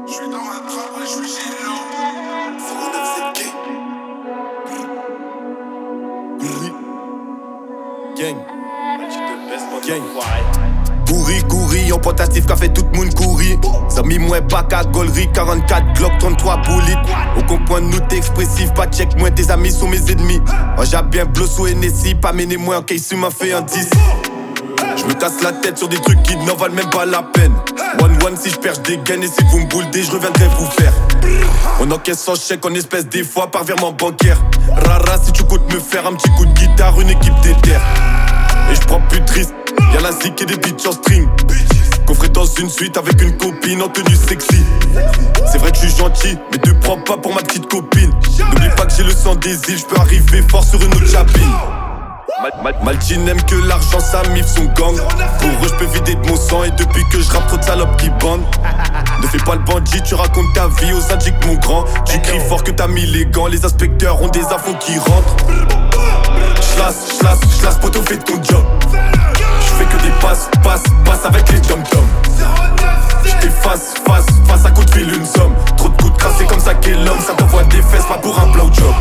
J'suis dans ma trappe, ouais, j'suis gélo. 097K. Gang. Gang. Couri, en portatif qu'a fait tout le monde courir. Zami moins pas qu'à Gollery, 44 Glock, 33 boulites. Au comprend nous t'es expressif, pas check moins tes amis sont mes ennemis. Oh j'ai bien blosso et Nessie, pas mené moins en case m'a fait un 10. J'me casse la tête sur des trucs qui n'en valent même pas la peine. One si j'perds des gains et si vous me bouledez, je reviendrai vous faire. On encaisse sans chèque en espèces des fois par virement bancaire. Rara si tu comptes me faire un petit coup de guitare, une équipe déterre. Et j'prends plus de risques, y'a la zik et des bitches en string. Coffré dans une suite avec une copine en tenue sexy. C'est vrai que je suis gentil, mais te prends pas pour ma petite copine. N'oublie pas que j'ai le sang des îles, j'peux arriver fort sur une autre chapine. Malti n'aime que l'argent, sa mif, son gang. Pour eux j'peux vider de mon sang et depuis que je rappe trop de salopes qui bandent. Ne fais pas le bandit, tu racontes ta vie aux indiques mon grand. Tu cries fort que t'as mis les gants, les inspecteurs ont des infos qui rentrent. J'lasse, poto fais ton job. J'fais que des passes avec les dom-toms. J't'efface, face à coup de fil une somme. Trop de coups de crasse, c'est comme ça qu'est l'homme. Ça t'envoie des fesses, pas pour un blowjob.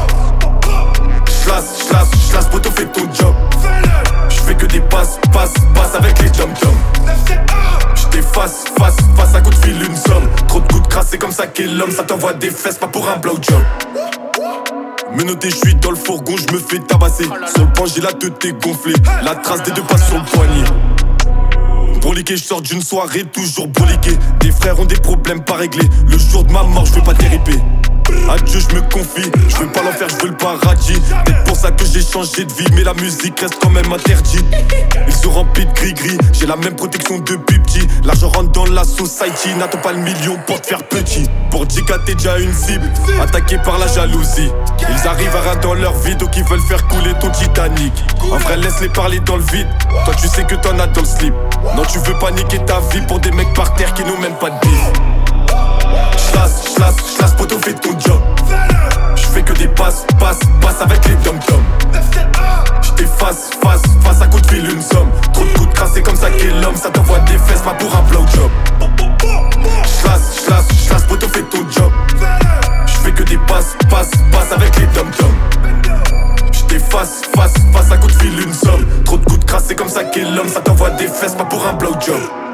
J'lasse, poto fais ton job. J'fais que des passes avec les dom-toms. J't'efface, face à coup de fil une somme. Trop de coups de crasse, c'est comme ça qu'est l'homme. Ça t'envoie des fesses, pas pour un blowjob. Menotté, j'suis dans le fourgon, j'me fais tabasser. Sur le banc, j'ai la tête gonflée. La trace des deux passes sur le poignet. Broliqué, j'sors d'une soirée, toujours broliqué. Tes frères ont des problèmes pas réglés. Le jour de ma mort, j'veux pas t'ériper. À Dieu j'me confie, j'veux pas l'enfer, j'veux le paradis. Peut-être pour ça que j'ai changé de vie, mais la musique reste quand même interdite. Ils se remplissent de gris-gris, j'ai la même protection depuis petit. L'argent rentre dans la society, n'attends pas le million pour te faire petit. Pour 10K t'es déjà une cible, attaqué par la jalousie. Ils arrivent à ras dans leur vie, donc ils veulent faire couler ton Titanic. En vrai laisse-les parler dans le vide, toi tu sais que t'en as dans le slip. Non tu veux paniquer ta vie pour des mecs par terre qui n'ont même pas de bif. J'lasse, poto fais ton job. J'fais que des passes avec les dom-toms. J't'efface, face à coup de fil une somme. Trop de coups de crasse, c'est comme ça qu'est l'homme. Ça t'envoie des fesses, pas pour un blowjob. J'lasse, poto fais ton job. J'fais que des passes avec les dom-toms. J't'efface, face à coup de fil une somme. Trop de coups de crasse, c'est comme ça qu'est l'homme. Ça t'envoie des fesses, pas pour un blowjob.